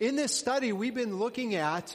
in this study, we've been looking at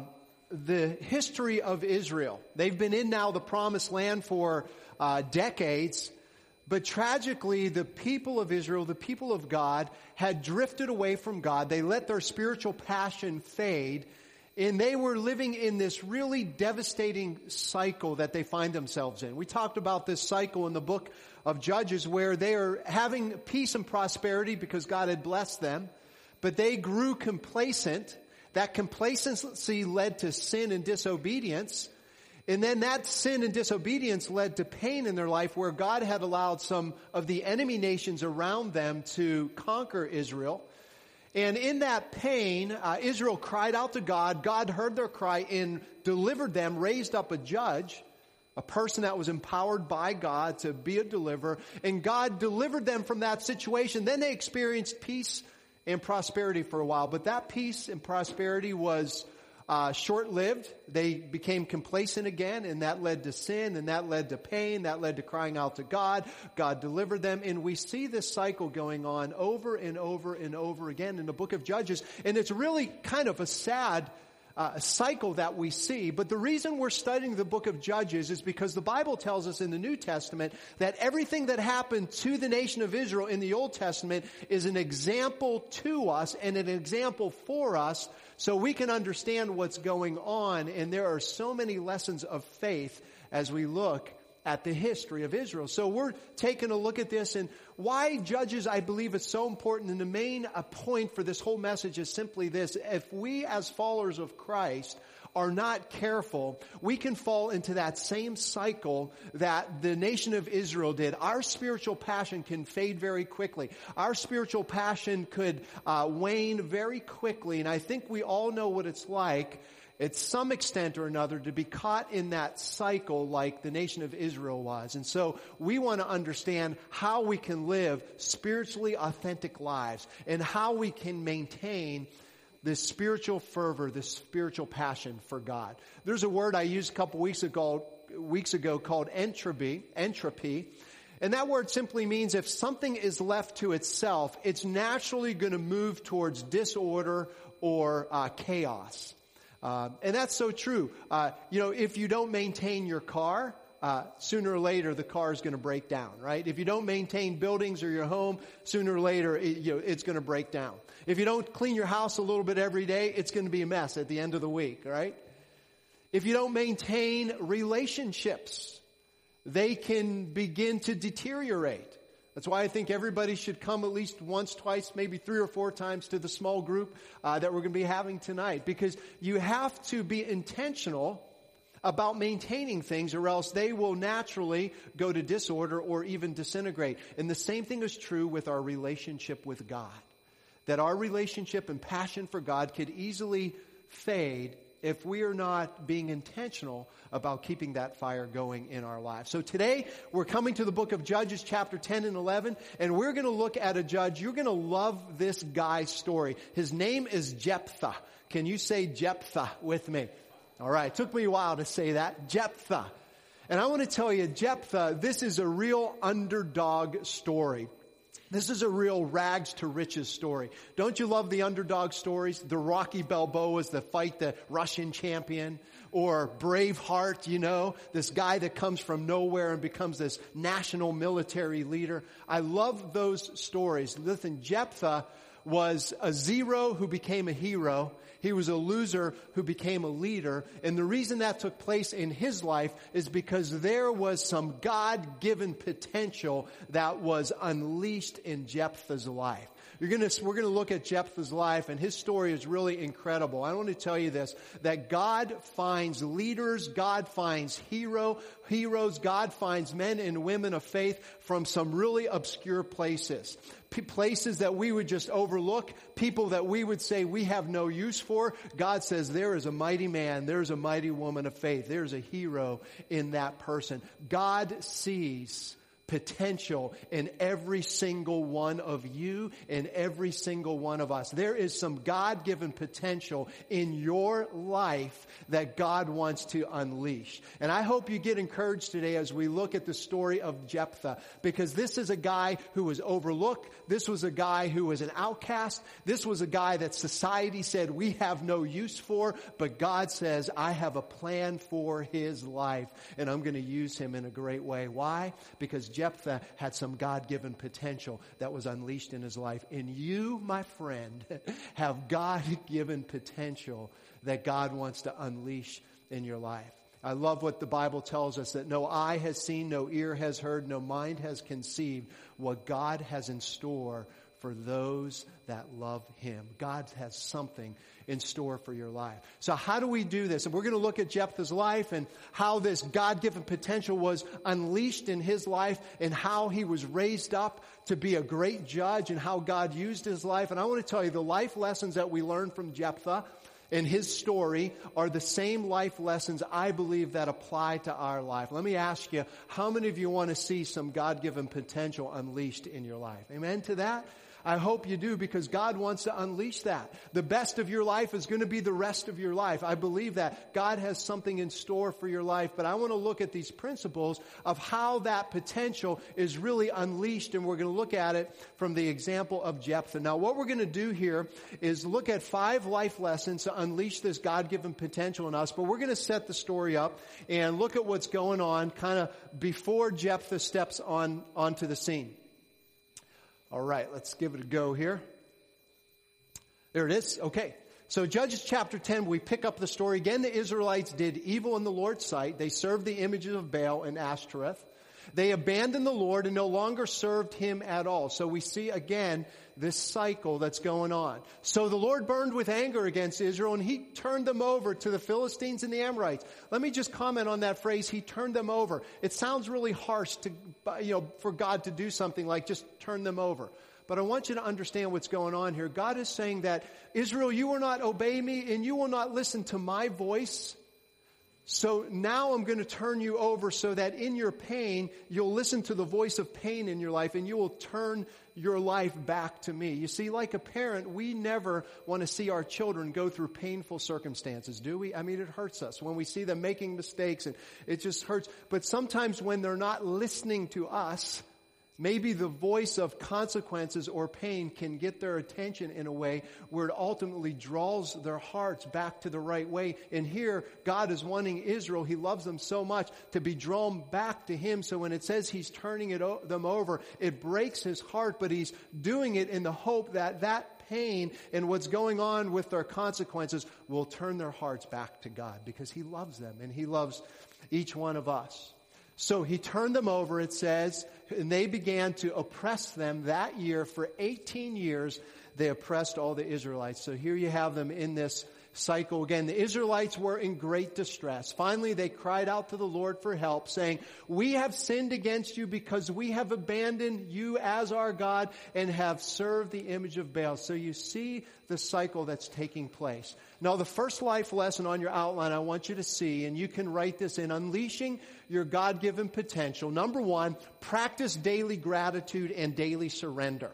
the history of Israel. They've been in now the promised land for decades. But tragically, the people of Israel, the people of God, had drifted away from God. They let their spiritual passion fade. And they were living in this really devastating cycle that they find themselves in. We talked about this cycle in the book of Judges where they are having peace and prosperity because God had blessed them. But they grew complacent. That complacency led to sin and disobedience. And then that sin and disobedience led to pain in their life where God had allowed some of the enemy nations around them to conquer Israel. And in that pain, Israel cried out to God. God heard their cry and delivered them, raised up a judge, a person that was empowered by God to be a deliverer. And God delivered them from that situation. Then they experienced peace and prosperity for a while. But that peace and prosperity was short-lived. They became complacent again, and that led to sin, and that led to pain, that led to crying out to God. God delivered them, and we see this cycle going on over and over and over again in the book of Judges, and it's really kind of a sad cycle that we see. But the reason we're studying the book of Judges is because the Bible tells us in the New Testament that everything that happened to the nation of Israel in the Old Testament is an example to us and an example for us so we can understand what's going on. And there are so many lessons of faith as we look at the history of Israel. So we're taking a look at this, and why Judges, I believe, is so important. And the main point for this whole message is simply this: if we as followers of Christ are not careful, we can fall into that same cycle that the nation of Israel did. Our spiritual passion can fade very quickly. Our spiritual passion could wane very quickly, and I think we all know what it's like at some extent or another to be caught in that cycle like the nation of Israel was. And so we want to understand how we can live spiritually authentic lives and how we can maintain this spiritual fervor, this spiritual passion for God. There's a word I used a couple weeks ago called entropy. And that word simply means if something is left to itself, it's naturally going to move towards disorder or chaos. And that's so true. If you don't maintain your car, sooner or later the car is going to break down, right? If you don't maintain buildings or your home, sooner or later it's going to break down. If you don't clean your house a little bit every day, it's going to be a mess at the end of the week, right? If you don't maintain relationships, they can begin to deteriorate. That's why I think everybody should come at least once, twice, maybe 3 or 4 times to the small group that we're going to be having tonight. Because you have to be intentional about maintaining things or else they will naturally go to disorder or even disintegrate. And the same thing is true with our relationship with God. That our relationship and passion for God could easily fade if we are not being intentional about keeping that fire going in our lives. So today, we're coming to the book of Judges, chapter 10 and 11, and we're going to look at a judge. You're going to love this guy's story. His name is Jephthah. Can you say Jephthah with me? All right, it took me a while to say that. Jephthah. And I want to tell you, Jephthah, this is a real underdog story. This is a real rags to riches story. Don't you love the underdog stories? The Rocky Balboas that fight the Russian champion, or Braveheart, this guy that comes from nowhere and becomes this national military leader. I love those stories. Listen, Jephthah was a zero who became a hero. He was a loser who became a leader. And the reason that took place in his life is because there was some God-given potential that was unleashed in Jephthah's life. We're going to look at Jephthah's life, and his story is really incredible. I want to tell you this, that God finds leaders, God finds heroes, God finds men and women of faith from some really obscure places. Places that we would just overlook, people that we would say we have no use for. God says there is a mighty man, there's a mighty woman of faith, there's a hero in that person. God sees potential in every single one of you and every single one of us. There is some God-given potential in your life that God wants to unleash. And I hope you get encouraged today as we look at the story of Jephthah, because this is a guy who was overlooked. This was a guy who was an outcast. This was a guy that society said we have no use for, but God says, I have a plan for his life, and I'm going to use him in a great way. Why? Because Jephthah had some God-given potential that was unleashed in his life. And you, my friend, have God-given potential that God wants to unleash in your life. I love what the Bible tells us, that no eye has seen, no ear has heard, no mind has conceived what God has in store for those that love him. God has something in store for your life. So how do we do this? And we're going to look at Jephthah's life and how this God-given potential was unleashed in his life and how he was raised up to be a great judge and how God used his life. And I want to tell you, the life lessons that we learn from Jephthah and his story are the same life lessons I believe that apply to our life. Let me ask you, how many of you want to see some God-given potential unleashed in your life? Amen to that? I hope you do, because God wants to unleash that. The best of your life is going to be the rest of your life. I believe that. God has something in store for your life, but I want to look at these principles of how that potential is really unleashed, and we're going to look at it from the example of Jephthah. Now, what we're going to do here is look at 5 life lessons to unleash this God-given potential in us, but we're going to set the story up and look at what's going on kind of before Jephthah steps onto the scene. All right, let's give it a go here. There it is. Okay. So Judges chapter 10, we pick up the story. Again, the Israelites did evil in the Lord's sight. They served the images of Baal and Ashtoreth. They abandoned the Lord and no longer served him at all. So we see again this cycle that's going on. So the Lord burned with anger against Israel, and he turned them over to the Philistines and the Amorites. Let me just comment on that phrase, he turned them over. It sounds really harsh for God to do something like just turn them over. But I want you to understand what's going on here. God is saying that, Israel, you will not obey me and you will not listen to my voice. So now I'm going to turn you over so that in your pain, you'll listen to the voice of pain in your life and you will turn your life back to me. You see, like a parent, we never want to see our children go through painful circumstances, do we? I mean, it hurts us when we see them making mistakes, and it just hurts. But sometimes when they're not listening to us, maybe the voice of consequences or pain can get their attention in a way where it ultimately draws their hearts back to the right way. And here, God is wanting Israel, he loves them so much, to be drawn back to him. So when it says he's turning them over, it breaks his heart, but he's doing it in the hope that that pain and what's going on with their consequences will turn their hearts back to God, because he loves them and he loves each one of us. So he turned them over, it says, and they began to oppress them that year. For 18 years, they oppressed all the Israelites. So here you have them in this cycle again. The Israelites were in great distress. Finally, they cried out to the Lord for help, saying, we have sinned against you because we have abandoned you as our God and have served the image of Baal. So you see the cycle that's taking place. Now, the first life lesson on your outline I want you to see, and you can write this in, unleashing your God-given potential. Number 1, practice daily gratitude and daily surrender.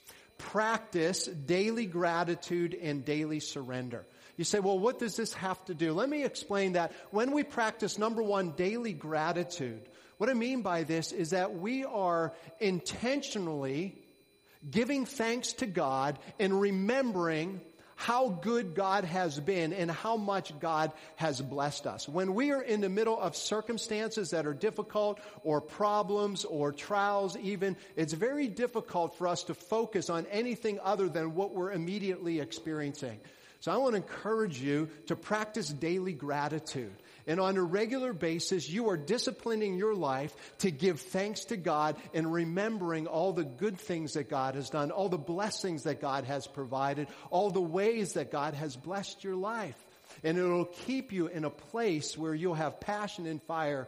Practice daily gratitude and daily surrender. You say, well, what does this have to do? Let me explain that. When we practice, number 1, daily gratitude, what I mean by this is that we are intentionally giving thanks to God and remembering how good God has been and how much God has blessed us. When we are in the middle of circumstances that are difficult, or problems or trials even, it's very difficult for us to focus on anything other than what we're immediately experiencing. So I want to encourage you to practice daily gratitude. And on a regular basis, you are disciplining your life to give thanks to God and remembering all the good things that God has done, all the blessings that God has provided, all the ways that God has blessed your life. And it'll keep you in a place where you'll have passion and fire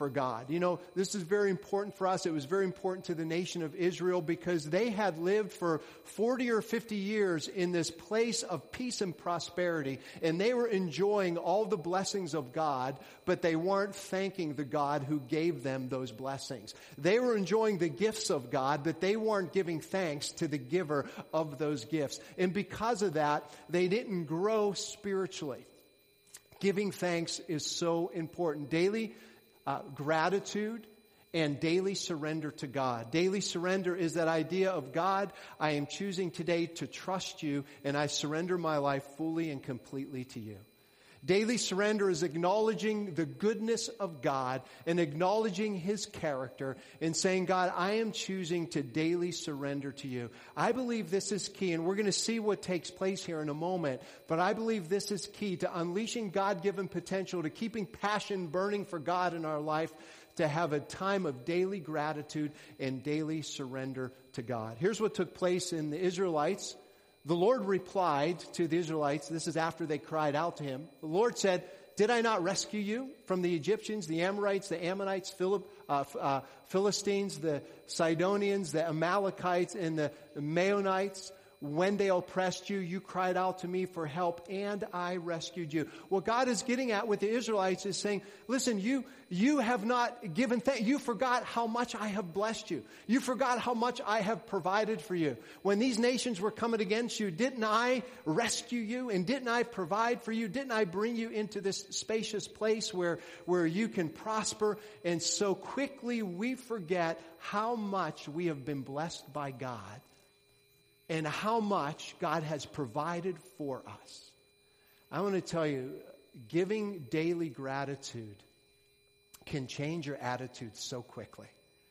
for God. You know, this is very important for us. It was very important to the nation of Israel because they had lived for 40 or 50 years in this place of peace and prosperity, and they were enjoying all the blessings of God, but they weren't thanking the God who gave them those blessings. They were enjoying the gifts of God, but they weren't giving thanks to the giver of those gifts. And because of that, they didn't grow spiritually. Giving thanks is so important. Daily gratitude and daily surrender to God. Daily surrender is that idea of God, I am choosing today to trust you, and I surrender my life fully and completely to you. Daily surrender is acknowledging the goodness of God and acknowledging His character and saying, God, I am choosing to daily surrender to you. I believe this is key, and we're going to see what takes place here in a moment, but I believe this is key to unleashing God-given potential, to keeping passion burning for God in our life, to have a time of daily gratitude and daily surrender to God. Here's what took place in the Israelites. The Lord replied to the Israelites, this is after they cried out to Him. The Lord said, did I not rescue you from the Egyptians, the Amorites, the Ammonites, Philistines, the Sidonians, the Amalekites, and the Maonites? When they oppressed you, you cried out to me for help, and I rescued you. What God is getting at with the Israelites is saying, listen, you have not given thanks. You forgot how much I have blessed you. You forgot how much I have provided for you. When these nations were coming against you, didn't I rescue you? And didn't I provide for you? Didn't I bring you into this spacious place where you can prosper? And so quickly we forget how much we have been blessed by God, and how much God has provided for us. I want to tell you, giving daily gratitude can change your attitude so quickly.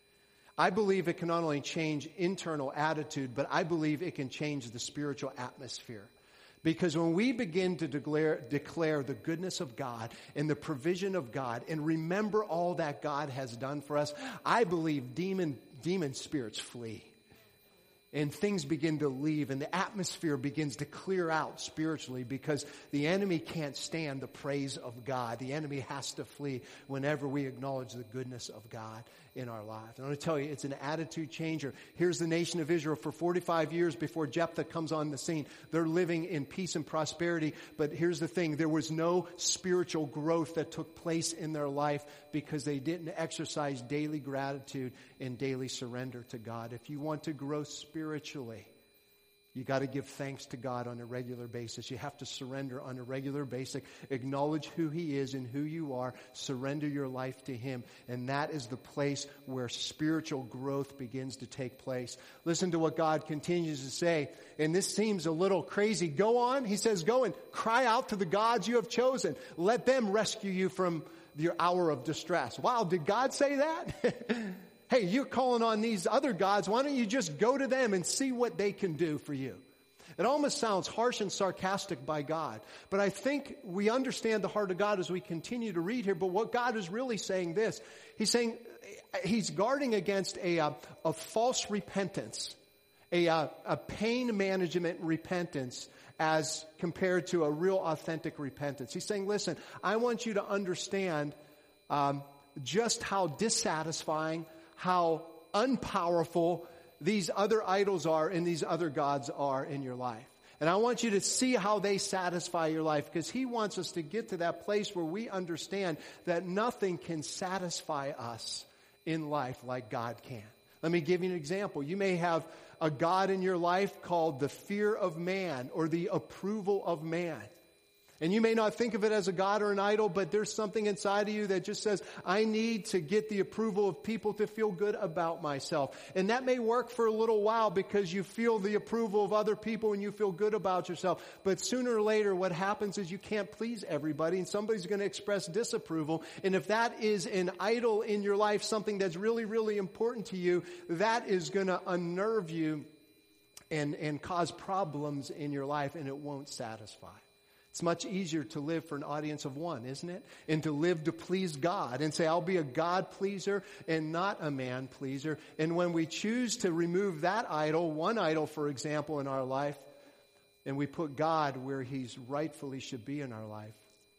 I believe it can not only change internal attitude, but I believe it can change the spiritual atmosphere. Because when we begin to declare the goodness of God and the provision of God and remember all that God has done for us, I believe demon spirits flee. And things begin to leave, and the atmosphere begins to clear out spiritually because the enemy can't stand the praise of God. The enemy has to flee whenever we acknowledge the goodness of God in our lives. And I want to tell you, it's an attitude changer. Here's the nation of Israel for 45 years before Jephthah comes on the scene. They're living in peace and prosperity, but here's the thing. There was no spiritual growth that took place in their life because they didn't exercise daily gratitude and daily surrender to God. If you want to grow spiritually, you got to give thanks to God on a regular basis. You have to surrender on a regular basis. Acknowledge who He is and who you are. Surrender your life to Him. And that is the place where spiritual growth begins to take place. Listen to what God continues to say. And this seems a little crazy. Go on. He says, go and cry out to the gods you have chosen. Let them rescue you from your hour of distress. Wow, did God say that? Hey, you're calling on these other gods. Why don't you just go to them and see what they can do for you? It almost sounds harsh and sarcastic by God. But I think we understand the heart of God as we continue to read here. But what God is really saying this. He's saying He's guarding against a false repentance, a pain management repentance as compared to a real authentic repentance. He's saying, listen, I want you to understand just how dissatisfying, how unpowerful these other idols are and these other gods are in your life. And I want you to see how they satisfy your life, because He wants us to get to that place where we understand that nothing can satisfy us in life like God can. Let me give you an example. You may have a God in your life called the fear of man or the approval of man. And you may not think of it as a god or an idol, but there's something inside of you that just says, I need to get the approval of people to feel good about myself. And that may work for a little while because you feel the approval of other people and you feel good about yourself. But sooner or later, what happens is you can't please everybody and somebody's going to express disapproval. And if that is an idol in your life, something that's really, really important to you, that is going to unnerve you and cause problems in your life, and it won't satisfy. It's much easier to live for an audience of one, isn't it? And to live to please God and say, I'll be a God pleaser and not a man pleaser. And when we choose to remove that idol, one idol, for example, in our life, and we put God where He's rightfully should be in our life,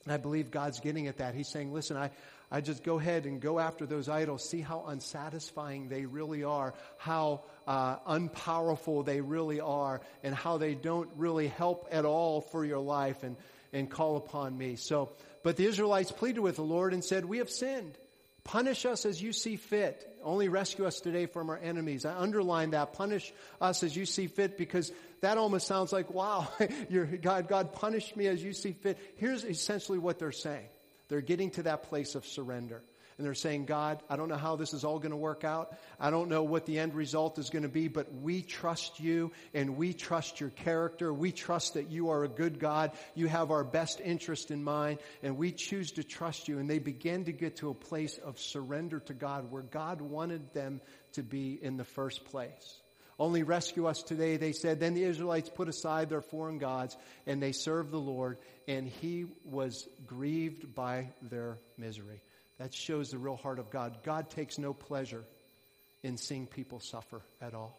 And I believe God's getting at that. He's saying, listen, I just go ahead and go after those idols. See how unsatisfying they really are, how unpowerful they really are, and how they don't really help at all for your life, and call upon me. But the Israelites pleaded with the Lord and said, we have sinned. Punish us as you see fit. Only rescue us today from our enemies. I underline that. Punish us as you see fit, because that almost sounds like, wow, God, punish me as you see fit. Here's essentially what they're saying. They're getting to that place of surrender. And they're saying, God, I don't know how this is all going to work out. I don't know what the end result is going to be, but we trust you and we trust your character. We trust that you are a good God. You have our best interest in mind, and we choose to trust you. And they begin to get to a place of surrender to God where God wanted them to be in the first place. Only rescue us today, they said. Then the Israelites put aside their foreign gods and they served the Lord, and he was grieved by their misery. That shows the real heart of God. God takes no pleasure in seeing people suffer at all.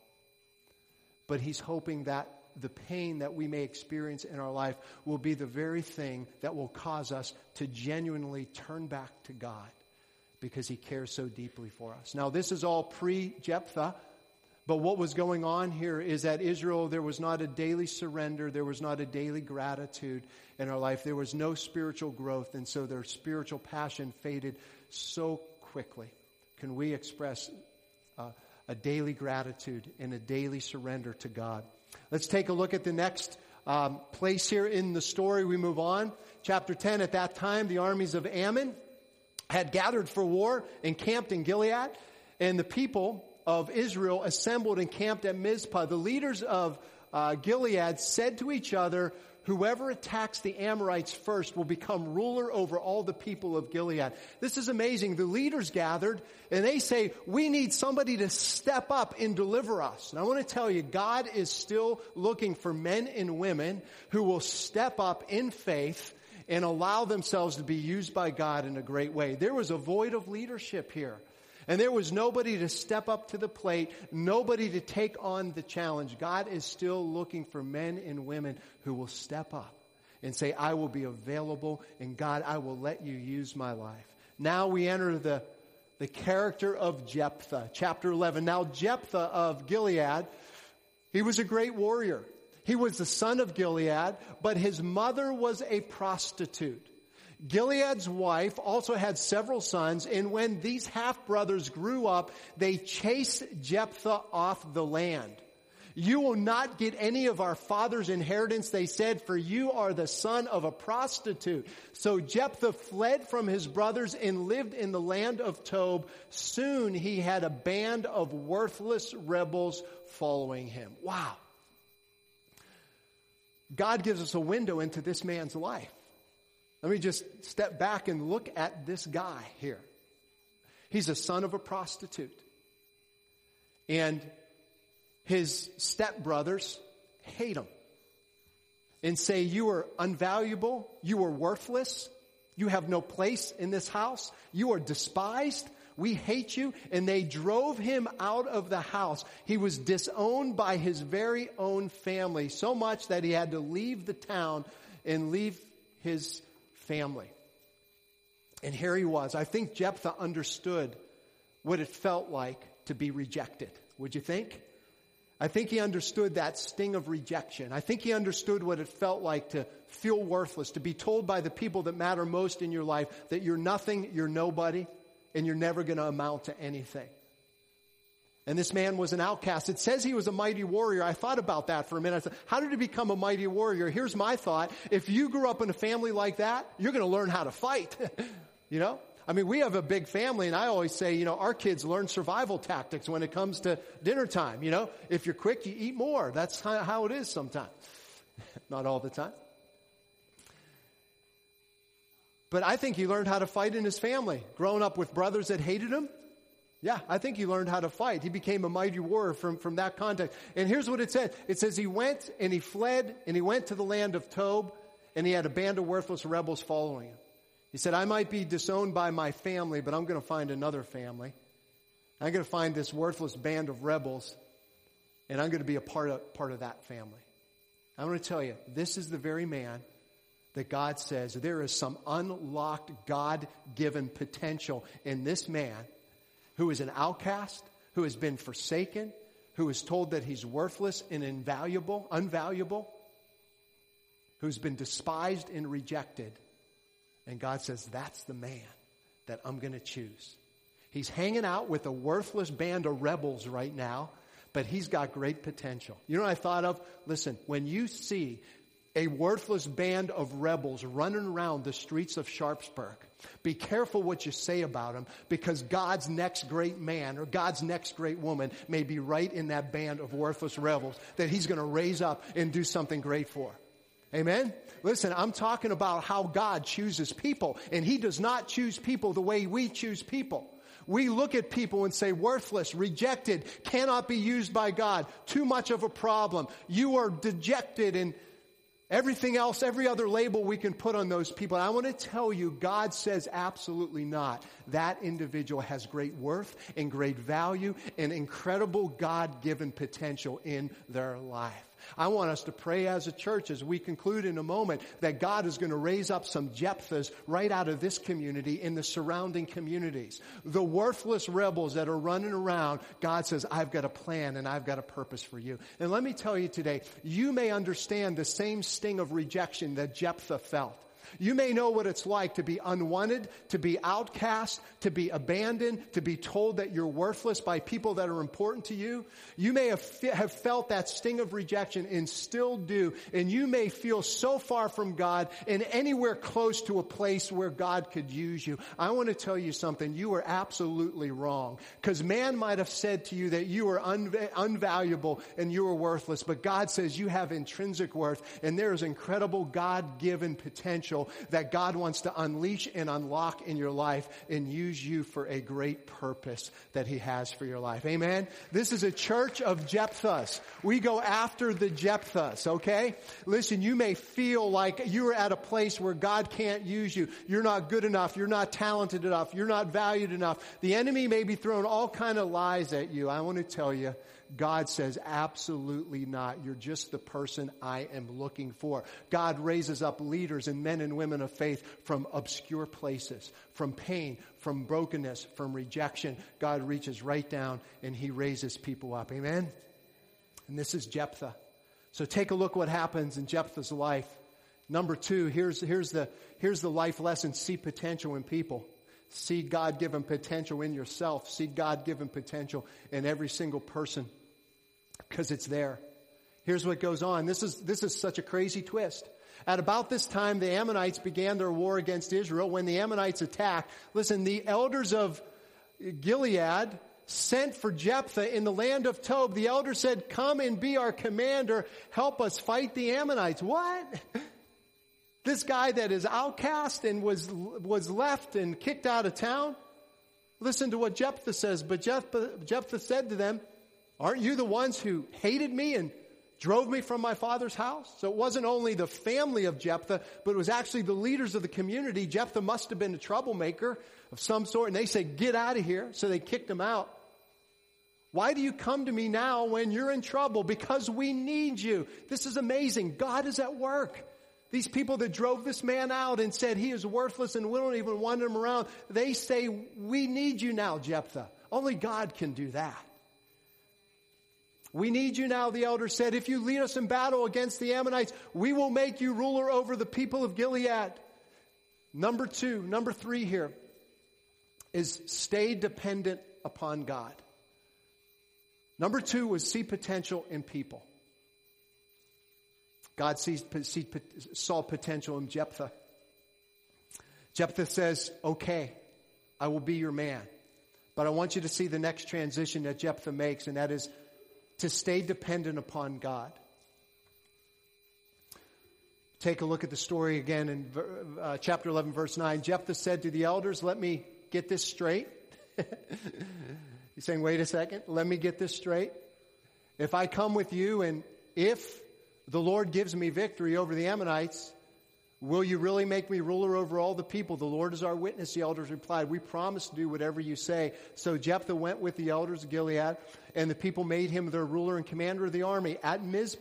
But he's hoping that the pain that we may experience in our life will be the very thing that will cause us to genuinely turn back to God, because he cares so deeply for us. Now, this is all pre-Jephthah. But what was going on here is that Israel, there was not a daily surrender. There was not a daily gratitude in our life. There was no spiritual growth. And so their spiritual passion faded so quickly. Can we express a daily gratitude and a daily surrender to God? Let's take a look at the next place here in the story. We move on. Chapter 10, at that time, the armies of Ammon had gathered for war and camped in Gilead. And the people of Israel assembled and camped at Mizpah. The leaders of Gilead said to each other, whoever attacks the Amorites first will become ruler over all the people of Gilead. This is amazing. The leaders gathered and they say, we need somebody to step up and deliver us. And I want to tell you, God is still looking for men and women who will step up in faith and allow themselves to be used by God in a great way. There was a void of leadership here. And there was nobody to step up to the plate, nobody to take on the challenge. God is still looking for men and women who will step up and say, I will be available, and God, I will let you use my life. Now we enter the character of Jephthah, chapter 11. Now Jephthah of Gilead, he was a great warrior. He was the son of Gilead, but his mother was a prostitute. Gilead's wife also had several sons, and when these half-brothers grew up, they chased Jephthah off the land. You will not get any of our father's inheritance, they said, for you are the son of a prostitute. So Jephthah fled from his brothers and lived in the land of Tob. Soon he had a band of worthless rebels following him. Wow. God gives us a window into this man's life. Let me just step back and look at this guy here. He's a son of a prostitute. And his stepbrothers hate him and say, you are unvaluable, you are worthless, you have no place in this house, you are despised, we hate you. And they drove him out of the house. He was disowned by his very own family, so much that he had to leave the town and leave his family. And here he was. I think Jephthah understood what it felt like to be rejected. Would you think? I think he understood that sting of rejection. I think he understood what it felt like to feel worthless, to be told by the people that matter most in your life that you're nothing, you're nobody, and you're never going to amount to anything. And this man was an outcast. It says he was a mighty warrior. I thought about that for a minute. I said, how did he become a mighty warrior? Here's my thought. If you grew up in a family like that, you're going to learn how to fight. You know? I mean, we have a big family, and I always say, you know, our kids learn survival tactics when it comes to dinner time. You know, if you're quick, you eat more. That's how it is sometimes. Not all the time. But I think he learned how to fight in his family. Growing up with brothers that hated him. Yeah, I think he learned how to fight. He became a mighty warrior from that context. And here's what it said. It says he went and he fled and he went to the land of Tob, and he had a band of worthless rebels following him. He said, I might be disowned by my family, but I'm going to find another family. I'm going to find this worthless band of rebels, and I'm going to be a part of that family. I'm going to tell you, this is the very man that God says there is some unlocked, God-given potential in this man who is an outcast, who has been forsaken, who is told that he's worthless and unvaluable, who's been despised and rejected. And God says, that's the man that I'm going to choose. He's hanging out with a worthless band of rebels right now, but he's got great potential. You know what I thought of? Listen, when you see a worthless band of rebels running around the streets of Sharpsburg, be careful what you say about them, because God's next great man or God's next great woman may be right in that band of worthless rebels that he's going to raise up and do something great for. Amen? Listen, I'm talking about how God chooses people, and he does not choose people the way we choose people. We look at people and say, worthless, rejected, cannot be used by God, too much of a problem. You are dejected, and everything else, every other label we can put on those people. And I want to tell you, God says absolutely not. That individual has great worth and great value and incredible God-given potential in their life. I want us to pray as a church as we conclude in a moment that God is going to raise up some Jephthahs right out of this community in the surrounding communities. The worthless rebels that are running around, God says, I've got a plan and I've got a purpose for you. And let me tell you today, you may understand the same sting of rejection that Jephthah felt. You may know what it's like to be unwanted, to be outcast, to be abandoned, to be told that you're worthless by people that are important to you. You may have felt that sting of rejection and still do. And you may feel so far from God and anywhere close to a place where God could use you. I want to tell you something. You are absolutely wrong. Because man might have said to you that you are unvaluable and you are worthless. But God says you have intrinsic worth, and there is incredible God-given potential that God wants to unleash and unlock in your life and use you for a great purpose that he has for your life. Amen? This is a church of Jephthahs. We go after the Jephthahs, okay? Listen, you may feel like you're at a place where God can't use you. You're not good enough. You're not talented enough. You're not valued enough. The enemy may be throwing all kind of lies at you. I want to tell you, God says, absolutely not. You're just the person I am looking for. God raises up leaders and men and women of faith from obscure places, from pain, from brokenness, from rejection. God reaches right down and he raises people up. Amen? And this is Jephthah. So take a look what happens in Jephthah's life. Number 2, here's the life lesson. See potential in people. See God-given potential in yourself. See God-given potential in every single person, because it's there. Here's what goes on. This is such a crazy twist. At about this time, the Ammonites began their war against Israel. When the Ammonites attacked, listen, the elders of Gilead sent for Jephthah in the land of Tob. The elder said, come and be our commander. Help us fight the Ammonites. What? This guy that is outcast and was left and kicked out of town? Listen to what Jephthah says. But Jephthah said to them, aren't you the ones who hated me and drove me from my father's house? So it wasn't only the family of Jephthah, but it was actually the leaders of the community. Jephthah must have been a troublemaker of some sort. And they said, get out of here. So they kicked him out. Why do you come to me now when you're in trouble? Because we need you. This is amazing. God is at work. These people that drove this man out and said he is worthless and we don't even want him around, they say, we need you now, Jephthah. Only God can do that. We need you now, the elder said. If you lead us in battle against the Ammonites, we will make you ruler over the people of Gilead. Number 3 here is stay dependent upon God. Number 2 was see potential in people. God saw potential in Jephthah. Jephthah says, okay, I will be your man. But I want you to see the next transition that Jephthah makes, and that is to stay dependent upon God. Take a look at the story again in chapter 11, verse 9. Jephthah said to the elders, let me get this straight. He's saying, wait a second, let me get this straight. If I come with you and if the Lord gives me victory over the Ammonites, will you really make me ruler over all the people? The Lord is our witness, the elders replied. We promise to do whatever you say. So Jephthah went with the elders of Gilead, and the people made him their ruler and commander of the army. At Mizpah,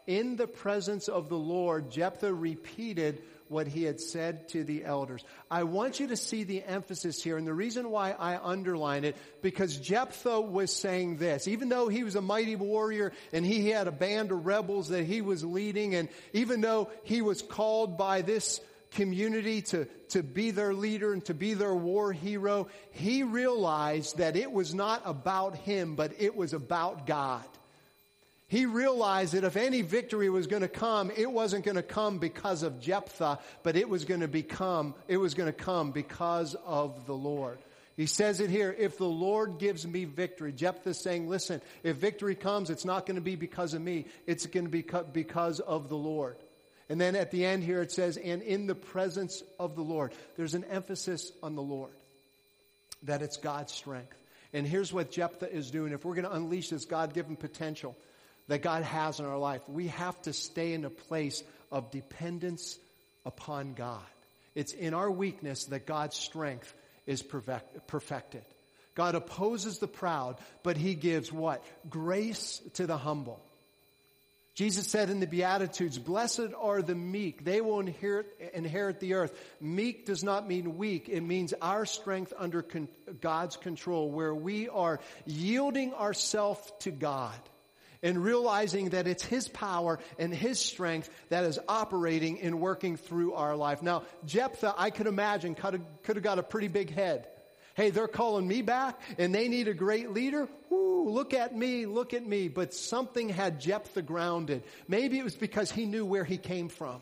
in the presence of the Lord, Jephthah repeated what he had said to the elders. I want you to see the emphasis here, and the reason why I underline it, because Jephthah was saying this. Even though he was a mighty warrior and he had a band of rebels that he was leading, and even though he was called by this community to be their leader and to be their war hero, he realized that it was not about him, but it was about God. He realized that if any victory was going to come, it wasn't going to come because of Jephthah, but it was going to come because of the Lord. He says it here, if the Lord gives me victory. Jephthah's saying, listen, if victory comes, it's not going to be because of me. It's going to be because of the Lord. And then at the end here it says, and in the presence of the Lord. There's an emphasis on the Lord, that it's God's strength. And here's what Jephthah is doing. If we're going to unleash this God-given potential that God has in our life, we have to stay in a place of dependence upon God. It's in our weakness that God's strength is perfected. God opposes the proud, but he gives what? Grace to the humble. Jesus said in the Beatitudes, blessed are the meek. They will inherit the earth. Meek does not mean weak. It means our strength under God's control, where we are yielding ourselves to God and realizing that it's his power and his strength that is operating and working through our life. Now, Jephthah, I could imagine, could have got a pretty big head. Hey, they're calling me back and they need a great leader. Ooh, look at me, look at me. But something had Jephthah grounded. Maybe it was because he knew where he came from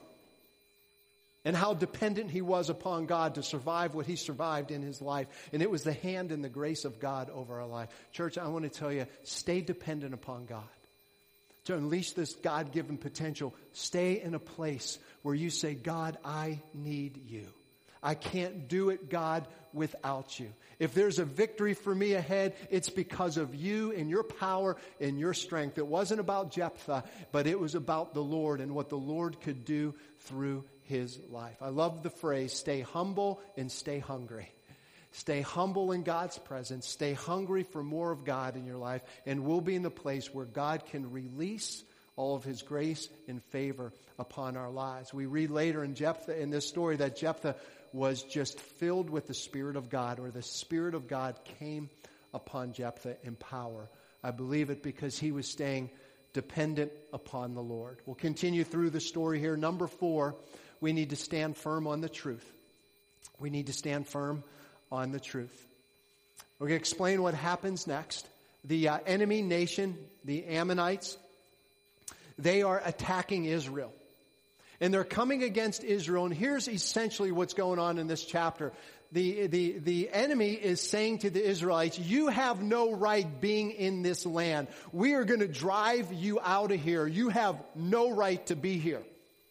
and how dependent he was upon God to survive what he survived in his life. And it was the hand and the grace of God over our life. Church, I want to tell you, stay dependent upon God. To unleash this God-given potential, stay in a place where you say, God, I need you. I can't do it, God, without you. If there's a victory for me ahead, it's because of you and your power and your strength. It wasn't about Jephthah, but it was about the Lord and what the Lord could do through his life. I love the phrase, stay humble and stay hungry. Stay humble in God's presence. Stay hungry for more of God in your life, and we'll be in the place where God can release all of his grace and favor upon our lives. We read later in Jephthah, in this story, that Jephthah was just filled with the Spirit of God, or the Spirit of God came upon Jephthah in power. I believe it because he was staying dependent upon the Lord. We'll continue through the story here. Number 4, we need to stand firm on the truth. We need to stand firm on the truth. We're going to explain what happens next. The enemy nation, the Ammonites, they are attacking Israel. And they're coming against Israel. And here's essentially what's going on in this chapter. The enemy is saying to the Israelites, you have no right being in this land. We are going to drive you out of here. You have no right to be here.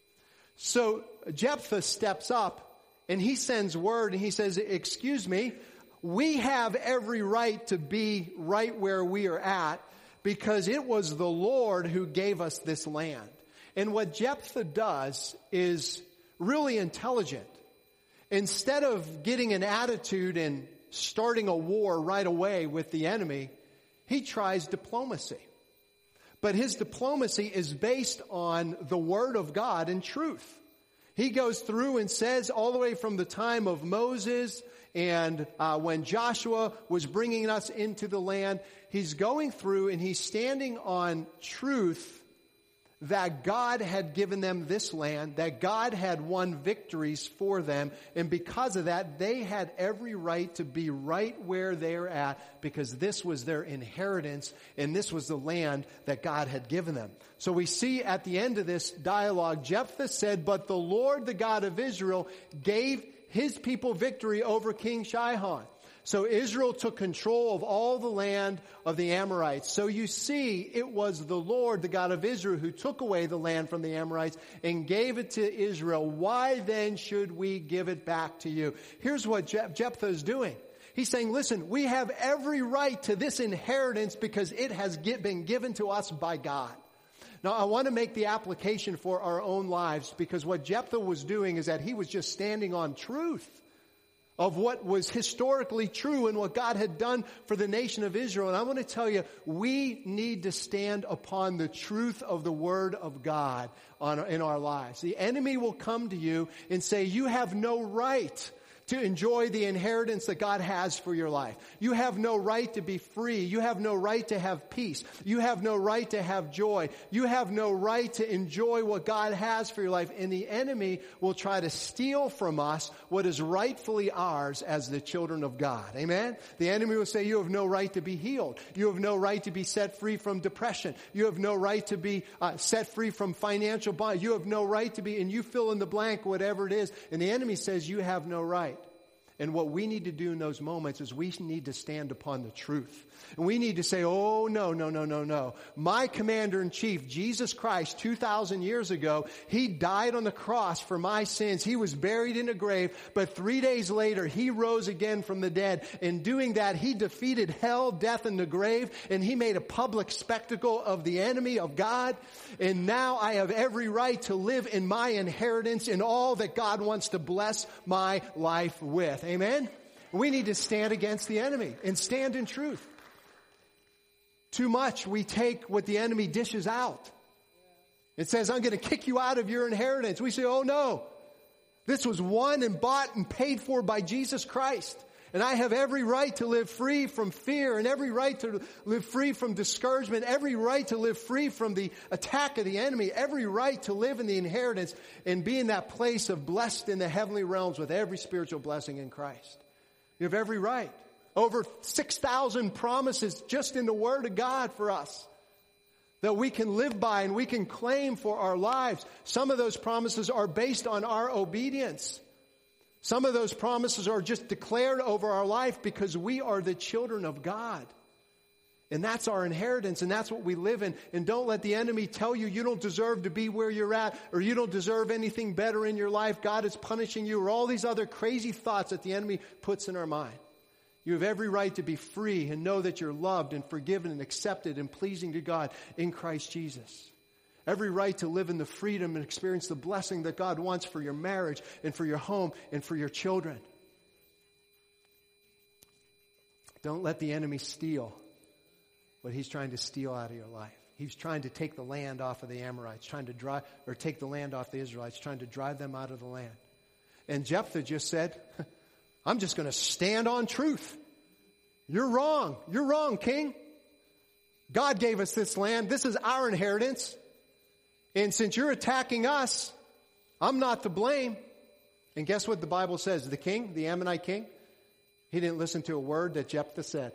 So Jephthah steps up and he sends word and he says, excuse me, we have every right to be right where we are at because it was the Lord who gave us this land. And what Jephthah does is really intelligent. Instead of getting an attitude and starting a war right away with the enemy, he tries diplomacy. But his diplomacy is based on the Word of God and truth. He goes through and says all the way from the time of Moses and when Joshua was bringing us into the land, he's going through and he's standing on truth that God had given them this land, that God had won victories for them, and because of that, they had every right to be right where they're at because this was their inheritance and this was the land that God had given them. So we see at the end of this dialogue, Jephthah said, but the Lord, the God of Israel, gave his people victory over King Sihon. So Israel took control of all the land of the Amorites. So you see, it was the Lord, the God of Israel, who took away the land from the Amorites and gave it to Israel. Why then should we give it back to you? Here's what Jephthah is doing. He's saying, listen, we have every right to this inheritance because it has been given to us by God. Now, I want to make the application for our own lives because what Jephthah was doing is that he was just standing on truth. of what was historically true and what God had done for the nation of Israel. And I want to tell you, we need to stand upon the truth of the Word of God in our lives. The enemy will come to you and say, you have no right to enjoy the inheritance that God has for your life. You have no right to be free. You have no right to have peace. You have no right to have joy. You have no right to enjoy what God has for your life. And the enemy will try to steal from us what is rightfully ours as the children of God. Amen? The enemy will say, you have no right to be healed. You have no right to be set free from depression. You have no right to be set free from financial bondage. You have no right to be, and you fill in the blank, whatever it is. And the enemy says, you have no right. And what we need to do in those moments is we need to stand upon the truth. And we need to say, oh, no. My commander-in-chief, Jesus Christ, 2,000 years ago, he died on the cross for my sins. He was buried in a grave, but 3 days later, he rose again from the dead. In doing that, he defeated hell, death, and the grave, and he made a public spectacle of the enemy of God. And now I have every right to live in my inheritance in all that God wants to bless my life with. Amen? We need to stand against the enemy and stand in truth. Too much we take what the enemy dishes out. It says, I'm going to kick you out of your inheritance. We say, oh no. This was won and bought and paid for by Jesus Christ. And I have every right to live free from fear and every right to live free from discouragement, every right to live free from the attack of the enemy, every right to live in the inheritance and be in that place of blessed in the heavenly realms with every spiritual blessing in Christ. You have every right. Over 6,000 promises just in the Word of God for us that we can live by and we can claim for our lives. Some of those promises are based on our obedience. Some of those promises are just declared over our life because we are the children of God. And that's our inheritance, and that's what we live in. And don't let the enemy tell you you don't deserve to be where you're at, or you don't deserve anything better in your life. God is punishing you, or all these other crazy thoughts that the enemy puts in our mind. You have every right to be free and know that you're loved and forgiven and accepted and pleasing to God in Christ Jesus. Every right to live in the freedom and experience the blessing that God wants for your marriage and for your home and for your children. Don't let the enemy steal what he's trying to steal out of your life. He's trying to take the land off of the Amorites, take the land off the Israelites, trying to drive them out of the land. And Jephthah just said, I'm just going to stand on truth. You're wrong. You're wrong, king. God gave us this land. This is our inheritance. And since you're attacking us, I'm not to blame. And guess what the Bible says? The king, the Ammonite king, he didn't listen to a word that Jephthah said.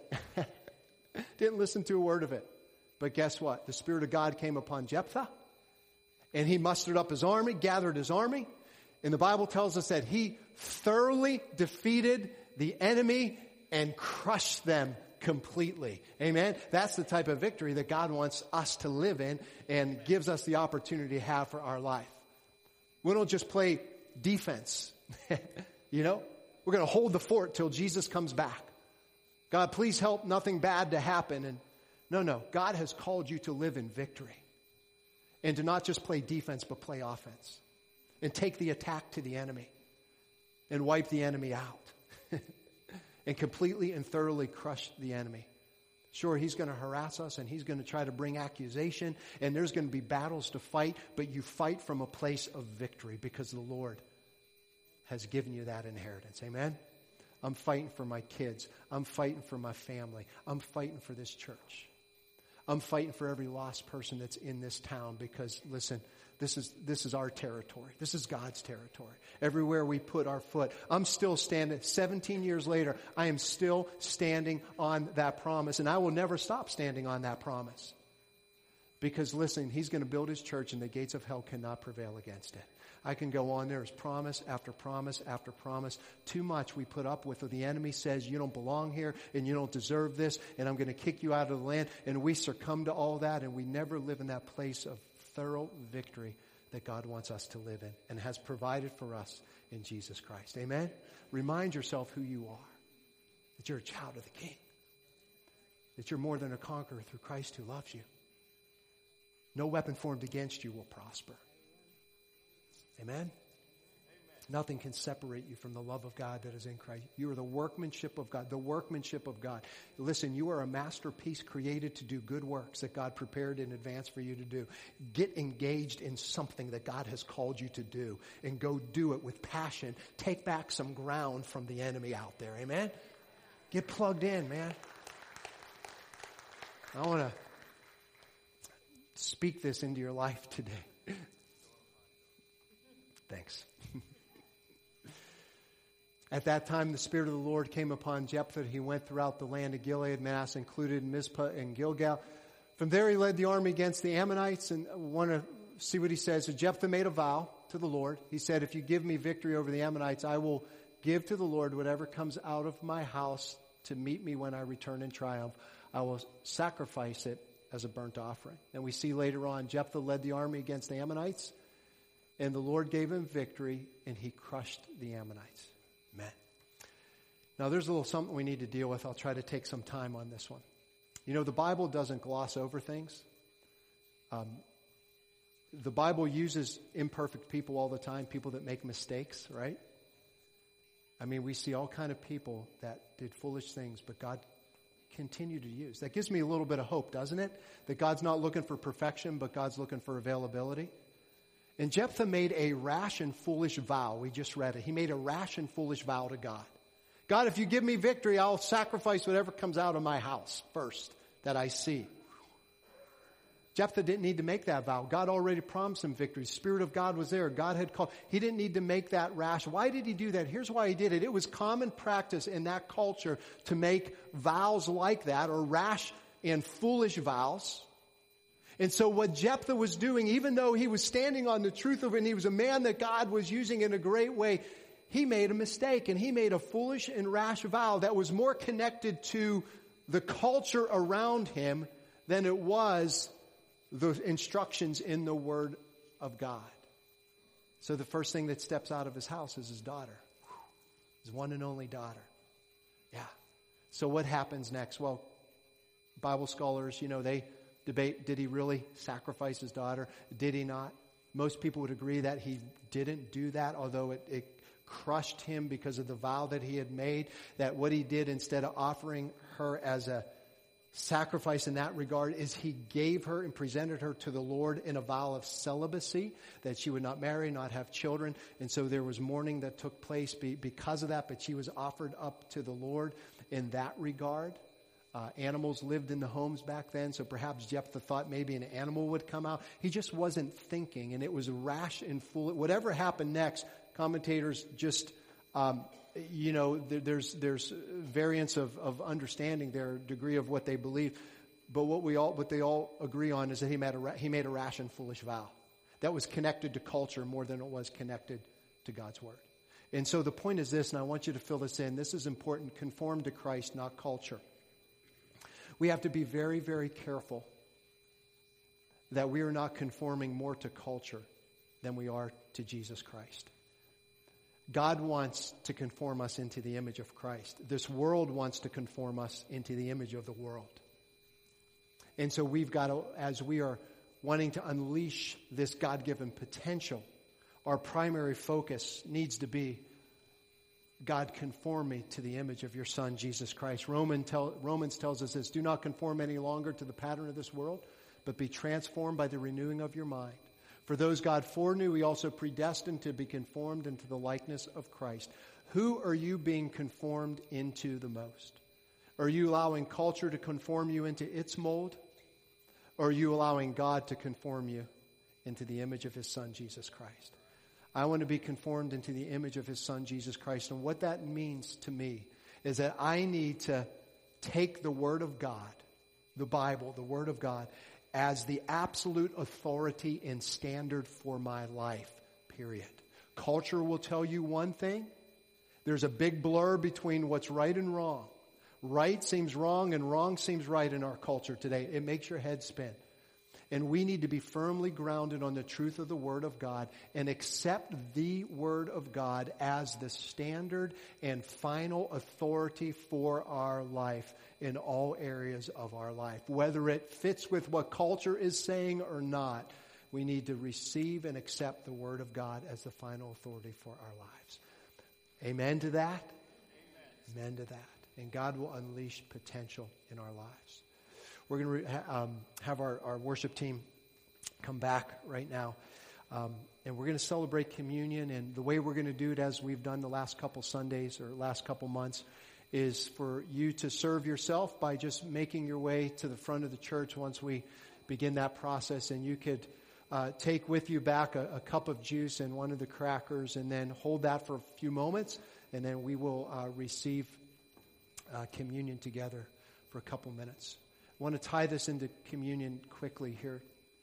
Didn't listen to a word of it. But guess what? The Spirit of God came upon Jephthah. And he mustered up his army, gathered his army. And the Bible tells us that he thoroughly defeated the enemy and crushed them completely. Amen? That's the type of victory that God wants us to live in and gives us the opportunity to have for our life. We don't just play defense. We're going to hold the fort till Jesus comes back. God, please help nothing bad to happen. And no. God has called you to live in victory and to not just play defense, but play offense and take the attack to the enemy and wipe the enemy out and completely and thoroughly crush the enemy. Sure, he's going to harass us and he's going to try to bring accusation and there's going to be battles to fight, but you fight from a place of victory because the Lord has given you that inheritance. Amen? I'm fighting for my kids. I'm fighting for my family. I'm fighting for this church. I'm fighting for every lost person that's in this town because, listen, this is our territory. This is God's territory. Everywhere we put our foot, I'm still standing. 17 years later, I am still standing on that promise, and I will never stop standing on that promise. Because, listen, he's going to build his church, and the gates of hell cannot prevail against it. I can go on. There is promise after promise after promise. Too much we put up with. The enemy says, you don't belong here and you don't deserve this and I'm going to kick you out of the land. And we succumb to all that and we never live in that place of thorough victory that God wants us to live in and has provided for us in Jesus Christ. Amen? Remind yourself who you are. That you're a child of the King. That you're more than a conqueror through Christ who loves you. No weapon formed against you will prosper. Amen? Nothing can separate you from the love of God that is in Christ. You are the workmanship of God, the workmanship of God. Listen, you are a masterpiece created to do good works that God prepared in advance for you to do. Get engaged in something that God has called you to do and go do it with passion. Take back some ground from the enemy out there. Amen? Get plugged in, man. I want to speak this into your life today. Thanks. At that time, the Spirit of the Lord came upon Jephthah. He went throughout the land of Gilead, Manasseh included, Mizpah and Gilgal. From there, he led the army against the Ammonites. And I want to see what he says. So Jephthah made a vow to the Lord. He said, if you give me victory over the Ammonites, I will give to the Lord whatever comes out of my house to meet me when I return in triumph. I will sacrifice it as a burnt offering. And we see later on, Jephthah led the army against the Ammonites. And the Lord gave him victory, and he crushed the Ammonites. Amen. Now, there's a little something we need to deal with. I'll try to take some time on this one. You know, the Bible doesn't gloss over things. The Bible uses imperfect people all the time, people that make mistakes, right? I mean, we see all kind of people that did foolish things, but God continued to use. That gives me a little bit of hope, doesn't it? That God's not looking for perfection, but God's looking for availability. And Jephthah made a rash and foolish vow. We just read it. He made a rash and foolish vow to God. God, if you give me victory, I'll sacrifice whatever comes out of my house first that I see. Jephthah didn't need to make that vow. God already promised him victory. The Spirit of God was there. God had called. He didn't need to make that rash. Why did he do that? Here's why he did it. It was common practice in that culture to make vows like that, or rash and foolish vows. And so what Jephthah was doing, even though he was standing on the truth of it, and he was a man that God was using in a great way, he made a mistake, and he made a foolish and rash vow that was more connected to the culture around him than it was the instructions in the Word of God. So the first thing that steps out of his house is his daughter, his one and only daughter. Yeah. So what happens next? Well, Bible scholars, you know, they debate, did he really sacrifice his daughter? Did he not? Most people would agree that he didn't do that, although it crushed him because of the vow that he had made, that what he did instead of offering her as a sacrifice in that regard is he gave her and presented her to the Lord in a vow of celibacy, that she would not marry, not have children. And so there was mourning that took place because of that, but she was offered up to the Lord in that regard. Animals lived in the homes back then, so perhaps Jephthah thought maybe an animal would come out. He just wasn't thinking, and it was rash and foolish. Whatever happened next, commentators just, there's variance of understanding their degree of what they believe. But what they all agree on is that he made a rash and foolish vow that was connected to culture more than it was connected to God's word. And so the point is this, and I want you to fill this in. This is important. Conform to Christ, not culture. We have to be very, very careful that we are not conforming more to culture than we are to Jesus Christ. God wants to conform us into the image of Christ. This world wants to conform us into the image of the world. And so we've got to, as we are wanting to unleash this God-given potential, our primary focus needs to be, God, conform me to the image of your Son, Jesus Christ. Romans tells us this, do not conform any longer to the pattern of this world, but be transformed by the renewing of your mind. For those God foreknew, he also predestined to be conformed into the likeness of Christ. Who are you being conformed into the most? Are you allowing culture to conform you into its mold? Or are you allowing God to conform you into the image of his Son, Jesus Christ? I want to be conformed into the image of his Son, Jesus Christ. And what that means to me is that I need to take the Word of God, the Bible, the Word of God, as the absolute authority and standard for my life, period. Culture will tell you one thing. There's a big blur between what's right and wrong. Right seems wrong and wrong seems right in our culture today. It makes your head spin. And we need to be firmly grounded on the truth of the Word of God and accept the Word of God as the standard and final authority for our life in all areas of our life. Whether it fits with what culture is saying or not, We need to receive and accept the Word of God as the final authority for our lives. Amen to that? Amen to that. And God will unleash potential in our lives. We're going to have our worship team come back right now. And we're going to celebrate communion. And the way we're going to do it, as we've done the last couple Sundays or last couple months, is for you to serve yourself by just making your way to the front of the church once we begin that process. And you could take with you back a cup of juice and one of the crackers, and then hold that for a few moments, and then we will receive communion together for a couple minutes. I want to tie this into communion quickly here.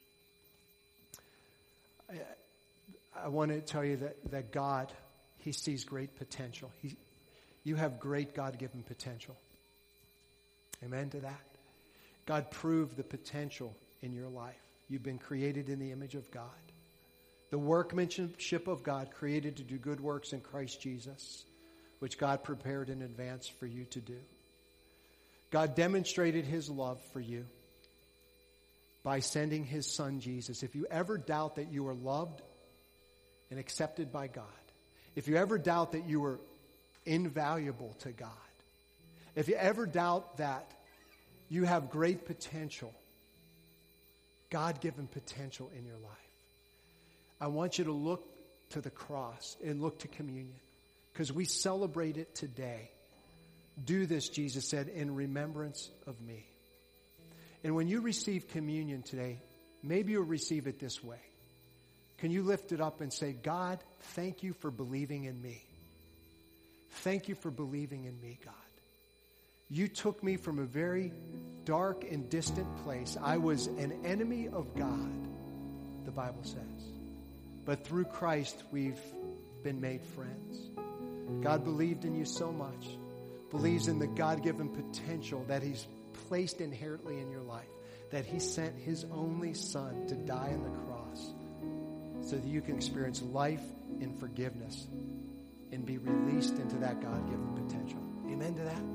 I want to tell you that God, He sees great potential. You have great God-given potential. Amen to that? God proved the potential in your life. You've been created in the image of God. The workmanship of God, created to do good works in Christ Jesus, which God prepared in advance for you to do. God demonstrated His love for you by sending His Son Jesus. If you ever doubt that you are loved and accepted by God, if you ever doubt that you are invaluable to God, if you ever doubt that you have great potential, God-given potential in your life, I want you to look to the cross and look to communion, because we celebrate it today. Do this, Jesus said, in remembrance of me. And when you receive communion today, maybe you'll receive it this way. Can you lift it up and say, God, thank you for believing in me. Thank you for believing in me, God. You took me from a very dark and distant place. I was an enemy of God, the Bible says. But through Christ, we've been made friends. God believed in you so much, believes in the God-given potential that He's placed inherently in your life, that He sent His only Son to die on the cross so that you can experience life in forgiveness and be released into that God-given potential. Amen to that?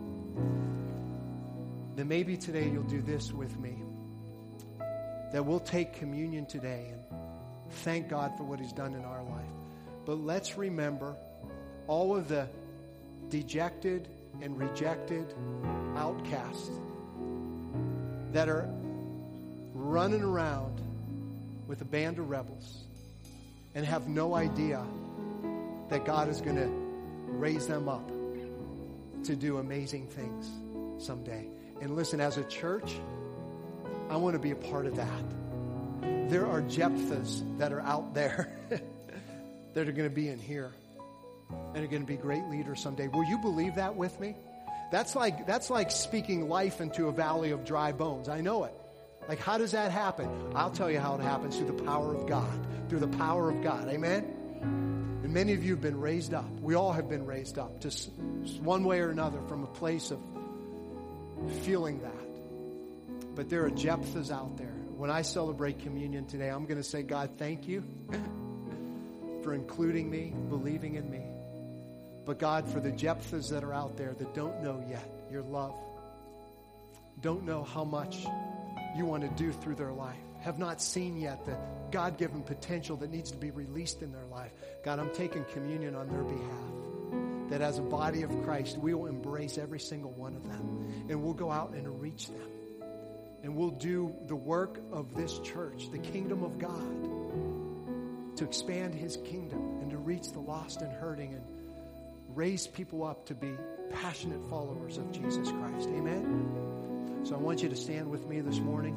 Then maybe today you'll do this with me, that we'll take communion today and thank God for what He's done in our life. But let's remember all of the dejected and rejected outcasts that are running around with a band of rebels and have no idea that God is going to raise them up to do amazing things someday. And listen, as a church, I want to be a part of that. There are Jephthahs that are out there that are going to be in here and are going to be great leaders someday. Will you believe that with me? That's like speaking life into a valley of dry bones. I know it. Like, how does that happen? I'll tell you how it happens, through the power of God. Through the power of God. Amen? And many of you have been raised up. We all have been raised up, just one way or another, from a place of feeling that. But there are Jephthahs out there. When I celebrate communion today, I'm going to say, God, thank you for including me, believing in me. But God, for the Jephthahs that are out there that don't know yet your love, don't know how much you want to do through their life, have not seen yet the God-given potential that needs to be released in their life, God, I'm taking communion on their behalf, that as a body of Christ, we will embrace every single one of them, and we'll go out and reach them, and we'll do the work of this church, the kingdom of God, to expand His kingdom and to reach the lost and hurting and raise people up to be passionate followers of Jesus Christ. Amen? So I want you to stand with me this morning.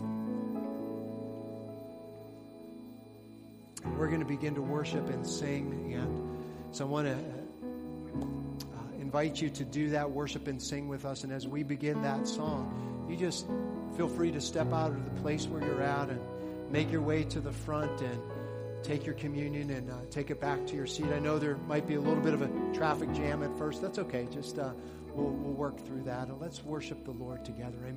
We're going to begin to worship and sing. And so I want to invite you to do that, worship and sing with us. And as we begin that song, you just feel free to step out of the place where you're at and make your way to the front and take your communion and take it back to your seat. I know there might be a little bit of a traffic jam at first. That's okay. Just we'll work through that. And let's worship the Lord together. Amen.